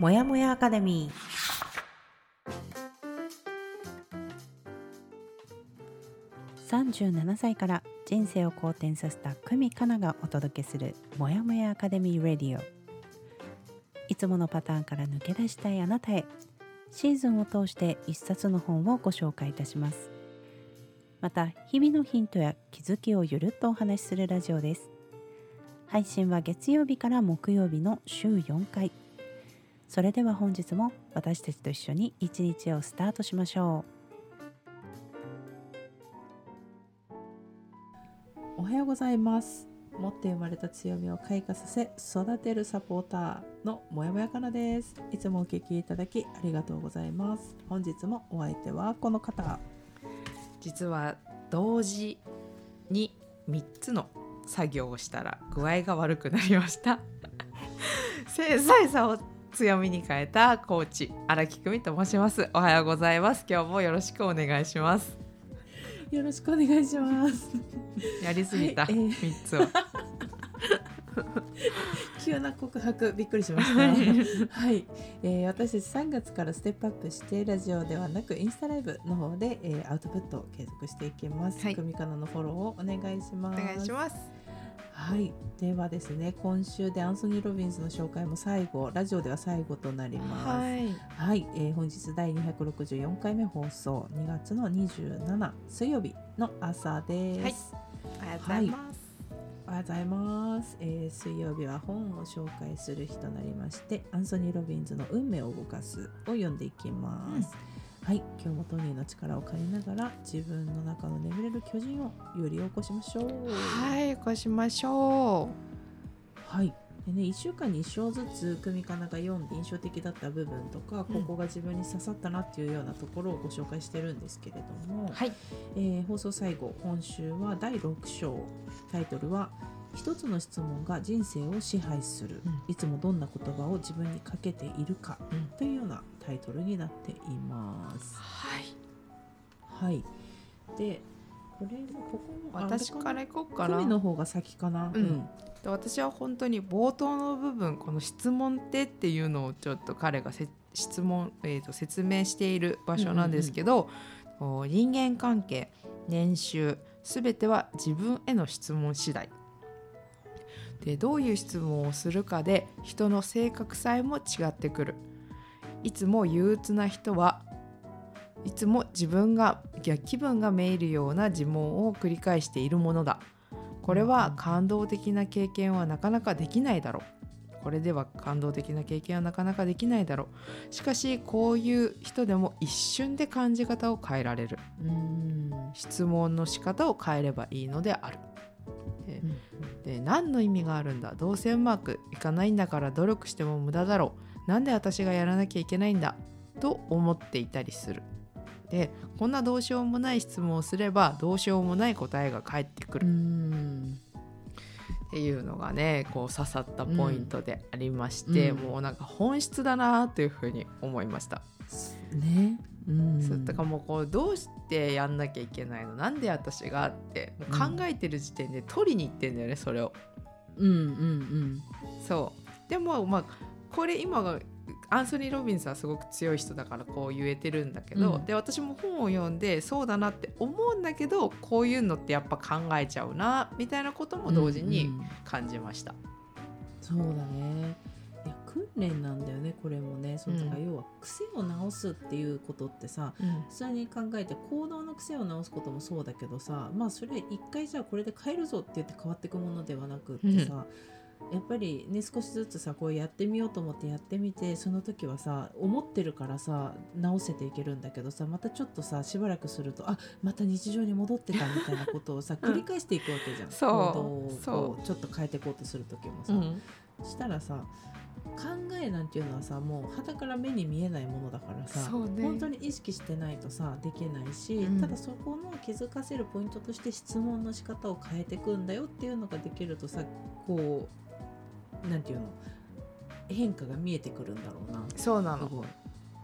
もやもやアカデミー。37歳から人生を好転させた久美かながお届けするもやもやアカデミーラディオ。いつものパターンから抜け出したいあなたへ、シーズンを通して一冊の本をご紹介いたします。また日々のヒントや気づきをゆるっとお話しするラジオです。配信は月曜日から木曜日の週4回。それでは本日も私たちと一緒に一日をスタートしましょおはようございます。持って生まれた強みを開花させ育てるサポーターのもやもやかなです。いつもお聞きいただきありがとうございます。本日もお相手はこの方。 実は同時に3つの作業をしたら具合が悪くなりました繊細さを強みに変えたコーチ荒木久美と申します。おはようございます。今日もよろしくお願いします。 よろしくお願いしますやりすぎた、 はい 3つは急な告白びっくりしましたはい、私たち3月からステップアップしてラジオではなくインスタライブの方で、アウトプットを継続していきます。 はい久美かなのフォローをお願いします。 お願いします。 はい、ではですね、今週でアンソニー・ロビンズの紹介も最後、ラジオでは最後となります。はい、本日第264回目放送、2月の27水曜日の朝です。 おはようございます。 おはようございます。水曜日は本を紹介する日となりまして、アンソニー・ロビンズの運命を動かすを読んでいきます。はい、今日もトニーの力を借りながら自分の中の眠れる巨人をより起こしましょう。 はい、起こしましょはいでね、1週間に1章ずつ久美かなが読んで印象的だった部分とか、ここが自分に刺さったなっていうようなところをご紹介してるんですけれども、 はい、 放送最後、今週は第6章、タイトルは一つの質問が人生を支配する、いつもどんな言葉を自分にかけているか、というようなタイトルになっています。はい、でここも私からいこうかな。 久美の方が先かな。 で私は本当に冒頭の部分、この質問っていうのをちょっと彼が説明している場所なんですけど、人間関係、年収、すべては自分への質問次第で、どういう質問をするかで人の性格さえも違ってくる。いつも憂鬱な人はいつも自分が気分がめいるような自問を繰り返しているものだ。これは感動的な経験はなかなかできないだろう。これでは感動的な経験はなかなかできないだろう。しかしこういう人でも一瞬で感じ方を変えられる。質問の仕方を変えればいいのである。で何の意味があるんだ。どうせうまくいかないんだから努力しても無駄だろう。なんで私がやらなきゃいけないんだと思っていたりする。でこんなどうしようもない質問をすればどうしようもない答えが返ってくるっていうのがね、こう刺さったポイントでありまして、もうなんか本質だなというふうに思いましたね。 だからもうこうどうしてやんなきゃいけないの、なんで私がってもう考えてる時点で取りに行ってんだよね、それを。そうでもまあこれ今がアンソニー・ロビンスはすごく強い人だからこう言えてるんだけど、で私も本を読んでそうだなって思うんだけど、こういうのってやっぱ考えちゃうなみたいなことも同時に感じました。 そうだね。いや訓練なんだよね、これもね。だから要は癖を直すっていうことってさ、普通に考えて行動の癖を直すこともそうだけどさ、まあそれ一回じゃあこれで変えるぞって言って変わっていくものではなくってさ、やっぱりね、少しずつさこうやってみようと思ってやってみて、その時はさ思ってるからさ直せていけるんだけどさ、またちょっとさしばらくするとまた日常に戻ってたみたいなことをさ繰り返していくわけじゃん。行動をこうちょっと変えていこうとする時もさ、したらさ考えなんていうのはさもう傍から目に見えないものだからさ、本当に意識してないとさできないし、ただそこの気づかせるポイントとして質問の仕方を変えていくんだよっていうのができるとさ、こうなんていうの、変化が見えてくるんだろうな。 そうなの。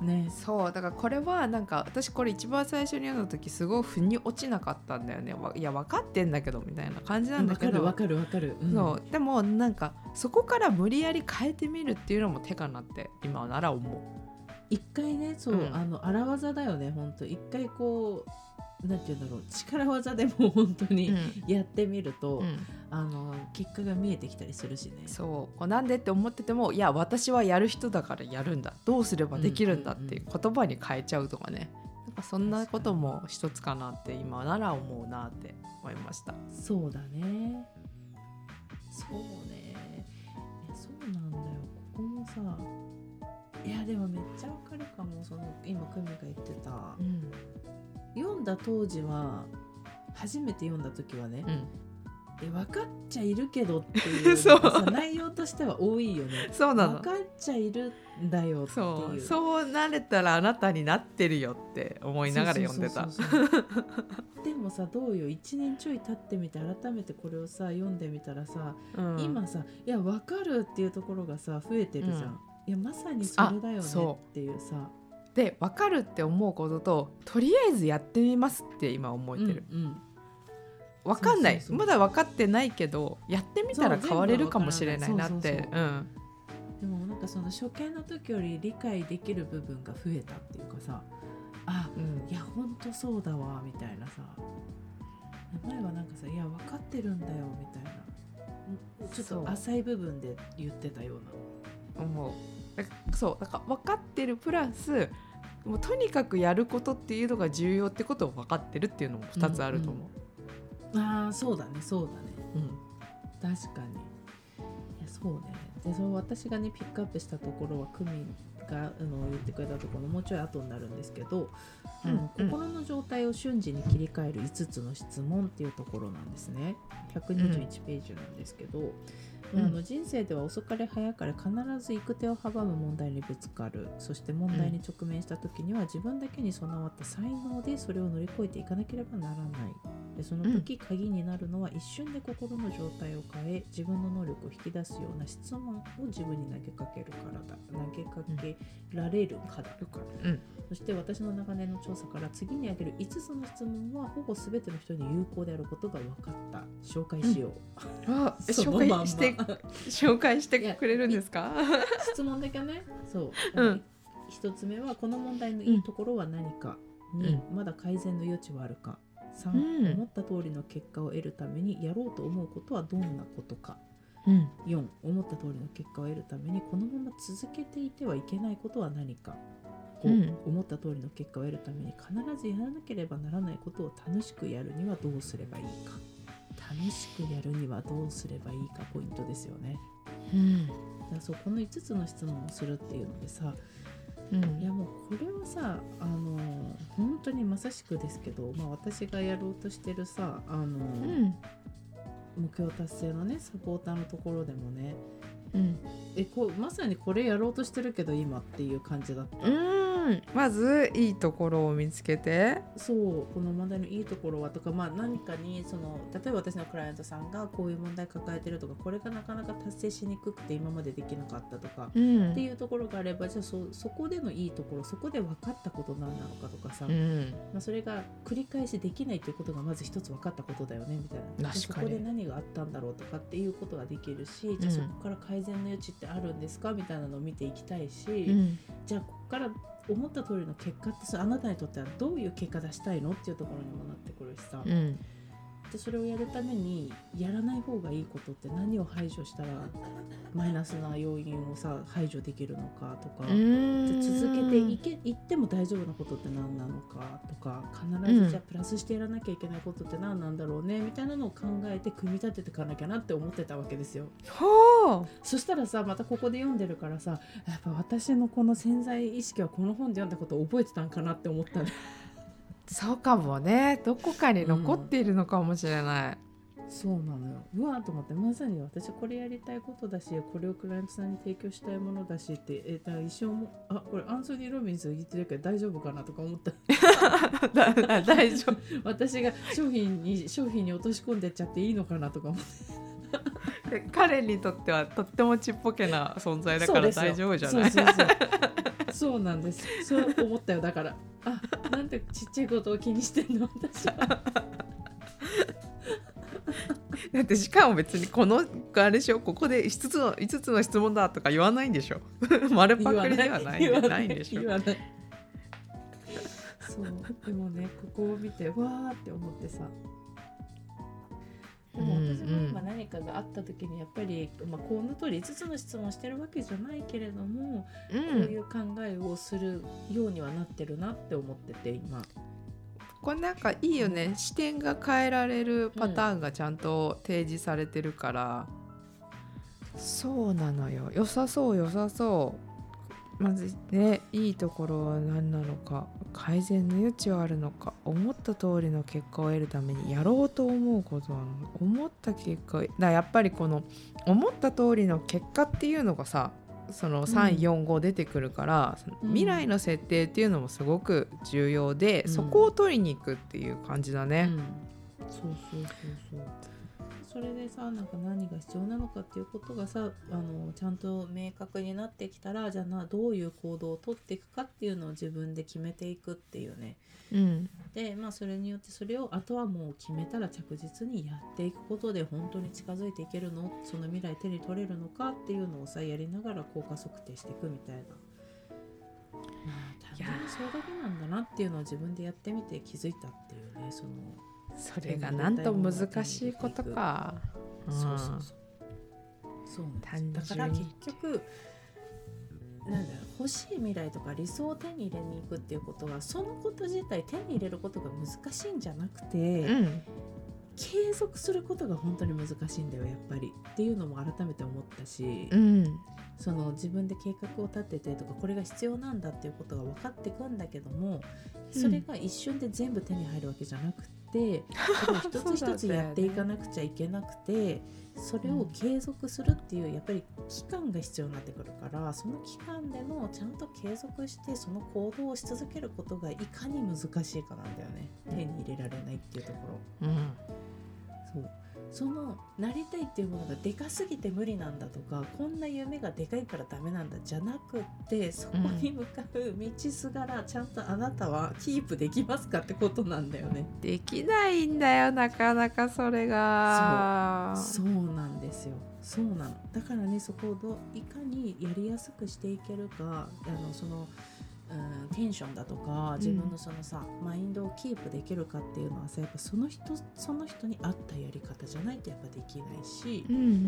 ね。 そうだからこれはなんか私これ一番最初に読んだ時すごい腑に落ちなかったんだよね。いや分かってんだけどみたいな感じなんだけど、 わかる、 そうでもなんかそこから無理やり変えてみるっていうのも手かなって今なら思う。 一回ね、そう、荒技だよね本当。一回こうなんていうんだろう、力技でも本当にやってみると、結果が見えてきたりするしね。 そうこうなんでって思ってても、いや私はやる人だからやるんだ、どうすればできるんだっていう言葉に変えちゃうとかね、なんかそんなことも一つかなって今なら思うなって思いました。 そうだね、そうね、いやそうなんだよ。ここもさ、いやでもめっちゃわかるかも。その今久美が言ってた、読んだ当時は、初めて読んだ時はね、分かっちゃいるけどっていうのがさ内容としては多いよね。 そうなの、 分かっちゃいるんだよっていう、 そうなれたらあなたになってるよって思いながら読んでた。 でもさどうよ、1年ちょい経ってみて改めてこれをさ読んでみたらさ、今さいや分かるっていうところがさ増えてるじゃん、いやまさにそれだよねっていうさ。 で分かるって思うことと、とりあえずやってみますって今思えてる、分かんない、まだ分かってないけどやってみたら変われるかもしれないなって。 でもなんかその初見の時より理解できる部分が増えたっていうかさ、いやほんとそうだわみたいなさ。前はなんかさ、いや分かってるんだよみたいな、ちょっと浅い部分で言ってたような思う。そうだから分かってるプラス、もうとにかくやることっていうのが重要ってことを分かってるっていうのも2つあると思う。 そうだね、確かに。いやそうね。でそう私がねピックアップしたところは久美が言ってくれたところのもうちょい後になるんですけど、心の状態を瞬時に切り替える5つの質問っていうところなんですね。121ページなんですけど、人生では遅かれ早かれ必ず行く手を阻む問題にぶつかる。そして問題に直面した時には自分だけに備わった才能でそれを乗り越えていかなければならない。でその時鍵になるのは一瞬で心の状態を変え自分の能力を引き出すような質問を自分に投げかけるからだ。投げかけられるからだ。そして私の長年の調査から次に挙げる5つの質問はほぼ全ての人に有効であることが分かった。紹介しよう。 紹介してくれるんですか？ 質問だけね。そう。1つ目はこの問題のいいところは何か。2、まだ改善の余地はあるか。3、思った通りの結果を得るためにやろうと思うことはどんなことか。4、思った通りの結果を得るためにこのまま続けていてはいけないことは何か。5、思った通りの結果を得るために必ずやらなければならないことを楽しくやるにはどうすればいいか。楽しくやるにはどうすればいいかポイントですよね。だからそうこの5つの質問をするっていうのでさ、いやもうこれはさ本当にまさしくですけど、私がやろうとしてるさ目標達成のねサポーターのところでもね、まさにこれやろうとしてるけど今っていう感じだった。 まずいいところを見つけて、 そうこの問題のいいところはとか、何かに例えば私のクライアントさんがこういう問題抱えてるとか、これがなかなか達成しにくくて今までできなかったとか、っていうところがあれば、じゃあそこでのいいところ、そこで分かったこと何なのかとかさ、それが繰り返しできないということがまず一つ分かったことだよねみたいな。そこで何があったんだろうとかっていうことができるし、じゃあそこから改善の余地ってあるんですかみたいなのを見ていきたいし、じゃあここから思った通りの結果ってあなたにとってはどういう結果出したいのっていうところにもなってくるしさ、でそれをやるためにやらない方がいいことって何を排除したらマイナスな要因をさ排除できるのかとか、で続けていっても大丈夫なことって何なのかとか、必ずじゃあプラスしてやらなきゃいけないことって何なんだろうねみたいなのを考えて組み立てていかなきゃなって思ってたわけですよ。そしたらさまたここで読んでるからさ、やっぱ私のこの潜在意識はこの本で読んだことを覚えてたんかなって思ったね。 そうかもね、どこかに残っているのかもしれない。 そうなのよ。うわーと思って、まさに私これやりたいことだし、これをクライアントさんに提供したいものだしって、一生もこれアンソニー・ロビンス言ってるけど大丈夫かなとか思った大丈夫私が商品に落とし込んでっちゃっていいのかなとか思って彼にとってはとってもちっぽけな存在だから大丈夫じゃない。 そうなんです。そう思ったよ。だからなんてちっちゃいことを気にしてんの私は。 だってしかも別にこのあれでしょ、ここで5つの質問だとか言わないんでしょ。丸パクリではないんでしょ。 言わない。そうでもね、ここを見てわーって思ってさ、でも私も今何かがあった時にやっぱり、この通り5つの質問してるわけじゃないけれども、こういう考えをするようにはなってるなって思ってて今。 これなんかいいよね、視点が変えられるパターンがちゃんと提示されてるから、そうなのよ。良さそうまずね、いいところは何なのか、改善の余地はあるのか、思った通りの結果を得るためにやろうと思うことは思った結果だ。やっぱりこの思った通りの結果っていうのがさ、その3、4、5出てくるから、未来の設定っていうのもすごく重要で、そこを取りに行くっていう感じだね。 そうそれでさ、なんか何が必要なのかっていうことがさ、ちゃんと明確になってきたら、じゃあどういう行動を取っていくかっていうのを自分で決めていくっていうね。でそれによって、それをあとはもう決めたら着実にやっていくことで本当に近づいていけるの、その未来手に取れるのかっていうのをさ、やりながら効果測定していくみたいな。多分それだけなんだなっていうのを自分でやってみて気づいたっていうね。 それがなんと難しいことか。 そうなんです。だから結局欲しい未来とか理想を手に入れに行くっていうことは、そのこと自体手に入れることが難しいんじゃなくて、継続することが本当に難しいんだよやっぱりっていうのも改めて思ったし、その自分で計画を立ててとか、これが必要なんだっていうことが分かってくんだけども、それが一瞬で全部手に入るわけじゃなくて、それを一つ一つやっていかなくちゃいけなくて、それを継続するっていうやっぱり期間が必要になってくるから、その期間でのちゃんと継続してその行動をし続けることがいかに難しいかなんだよね。手に入れられないっていうところ。そのなりたいっていうものがでかすぎて無理なんだとか、こんな夢がでかいからダメなんだじゃなくって、そこに向かう道すがらちゃんとあなたはキープできますかってことなんだよね。 できないんだよなかなかそれが。 そうなんですよ。そうなの。だからね、そこをいかにやりやすくしていけるか、テンションだとか自分のマインドをキープできるかっていうのはさ、やっぱその人に合ったやり方じゃないとやっぱできないし、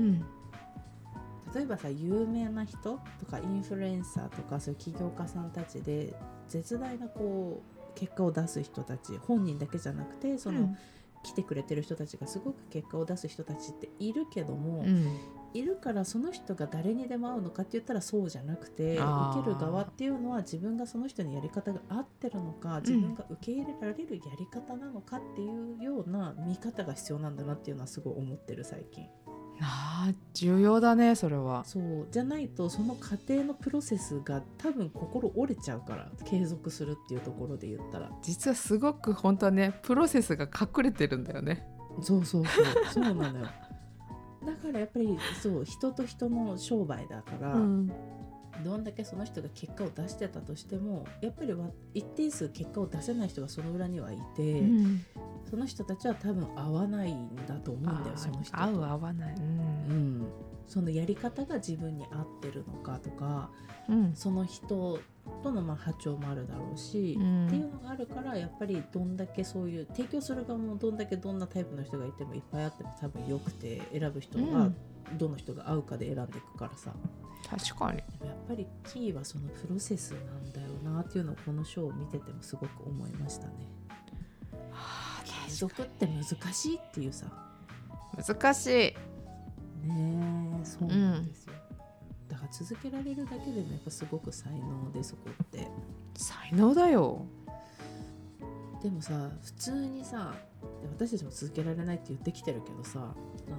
例えばさ、有名な人とかインフルエンサーとかそういう起業家さんたちで絶大な結果を出す人たち、本人だけじゃなくて来てくれてる人たちがすごく結果を出す人たちっているけども、いるからその人が誰にでも合うのかって言ったらそうじゃなくて、受ける側っていうのは自分がその人にやり方が合ってるのか、自分が受け入れられるやり方なのかっていうような見方が必要なんだなっていうのはすごい思ってる最近。 重要だねそれは。 そうじゃないと、その過程のプロセスが多分心折れちゃうから、継続するっていうところで言ったら実はすごく本当はね、プロセスが隠れてるんだよね。 そうなのよ。だからやっぱり人と人の商売だから、どんだけその人が結果を出してたとしても、やっぱり一定数結果を出せない人がその裏にはいて、その人たちは多分合わないんだと思うんだよ。その人と合わない、 そのやり方が自分に合ってるのかとか、その人との波長もあるだろうし、っていうのがあるから、やっぱりどんだけそういう提供する側もどんなタイプの人がいてもいっぱいあっても多分よくて、選ぶ人がどの人が合うかで選んでいくからさ。 確かにやっぱりキーはそのプロセスなんだよなっていうのをこのショーを見ててもすごく思いましたね。継続って難しいっていうさ。 難しいね。そうなんですよ、だから続けられるだけでもやっぱすごく才能で、そこって才能だよ。 でもさ、普通にさ、私たちも続けられないって言ってきてるけどさ、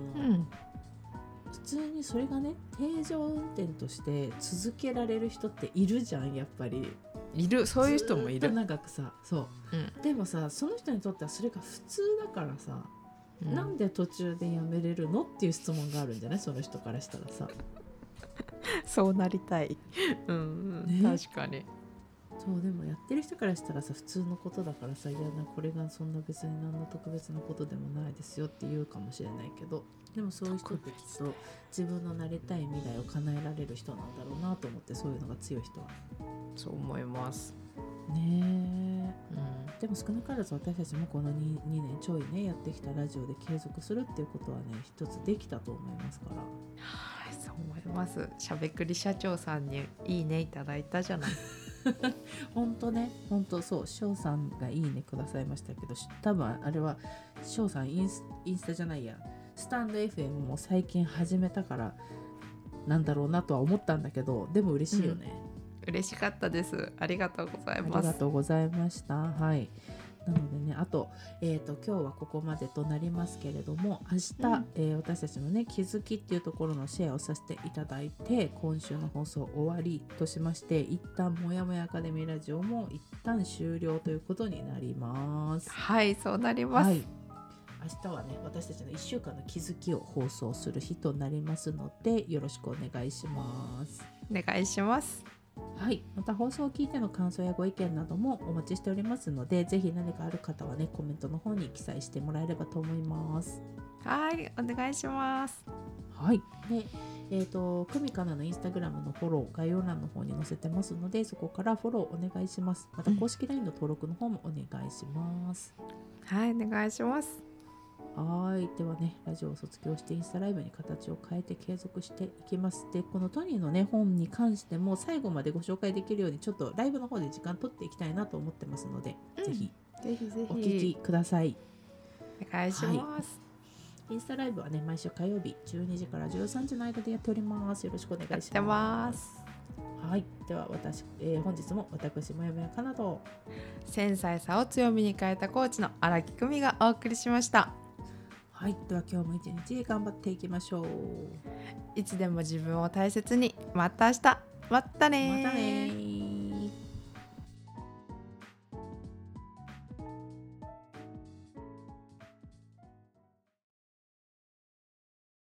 普通にそれがね、定常運転として続けられる人っているじゃん。やっぱりいる、そういう人もいる。 ずっと長くさ、でもさ、その人にとってはそれが普通だからさ、なんで途中でやめれるのっていう質問があるんじゃない？その人からしたらさ。 そうなりたい。うん、 ね、 確かに。 そうでもやってる人からしたらさ普通のことだからさ、いやなこれがそんな別に何の特別なことでもないですよって言うかもしれないけど、でもそういう人ってきっと自分のなりたい未来を叶えられる人なんだろうなと思って、そういうのが強い人は。 そう思いますねえ、でも少なからず私たちもこの 2年ちょいねやってきたラジオで継続するっていうことはね一つできたと思いますから。 はい、そう思います。しゃべくり社長さんにいいねいただいたじゃない本当ね、本当そう、翔さんがいいねくださいましたけど、多分あれは翔さんインスタじゃないや、スタンド FM も最近始めたからなんだろうなとは思ったんだけど、でも嬉しいよね、 嬉しかったです。ありがとうございます。 ありがとうございました。はい。なのでね、あと、今日はここまでとなりますけれども、明日、私たちのね気づきっていうところのシェアをさせていただいて、今週の放送終わりとしまして、一旦もやもやアカデミーラジオも一旦終了ということになります。 はい、そうなります。 はい、明日はね私たちの1週間の気づきを放送する日となりますので、よろしくお願いします。 お願いします。 はい、また放送を聞いての感想やご意見などもお待ちしておりますので、ぜひ何かある方はねコメントの方に記載してもらえればと思います。 はい、お願いします。 はい。で、久美かなのインスタグラムのフォロー概要欄の方に載せてますので、そこからフォローお願いします。また公式 LINE の登録の方もお願いします。 はい、お願いします。 はい。ではね、ラジオを卒業してインスタライブに形を変えて継続していきます。で、このトニーのね本に関しても最後までご紹介できるようにちょっとライブの方で時間取っていきたいなと思ってますので、ぜひぜひぜひお聞きください。 お願いします。 インスタライブはね毎週火曜日12時から13時の間でやっております。よろしくお願いします。 やってます。 はい。では本日も私もやもやかなと繊細さを強みに変えたコーチの荒木久美がお送りしました。 はい。では今日も一日頑張っていきましょう。 いつでも自分を大切に。また明日。またね。 またね。